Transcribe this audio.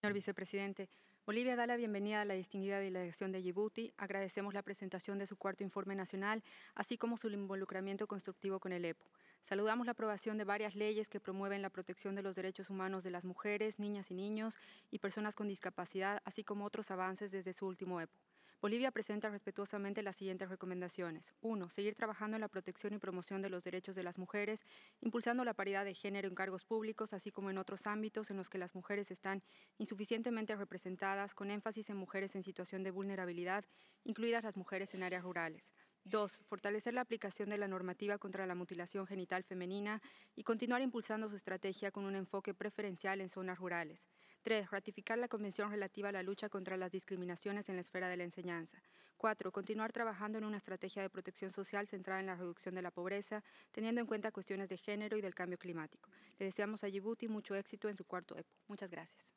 Señor vicepresidente, Bolivia da la bienvenida a la distinguida delegación de Yibuti. Agradecemos la presentación de su cuarto informe nacional, así como su involucramiento constructivo con el EPU. Saludamos la aprobación de varias leyes que promueven la protección de los derechos humanos de las mujeres, niñas y niños y personas con discapacidad, así como otros avances desde su último EPU. Bolivia presenta respetuosamente las siguientes recomendaciones. 1. Seguir trabajando en la protección y promoción de los derechos de las mujeres, impulsando la paridad de género en cargos públicos, así como en otros ámbitos en los que las mujeres están insuficientemente representadas, con énfasis en mujeres en situación de vulnerabilidad, incluidas las mujeres en áreas rurales. 2. Fortalecer la aplicación de la normativa contra la mutilación genital femenina y continuar impulsando su estrategia con un enfoque preferencial en zonas rurales. 3. Ratificar la Convención relativa a la lucha contra las discriminaciones en la esfera de la enseñanza. 4. Continuar trabajando en una estrategia de protección social centrada en la reducción de la pobreza, teniendo en cuenta cuestiones de género y del cambio climático. Le deseamos a Yibuti mucho éxito en su cuarto EPO. Muchas gracias.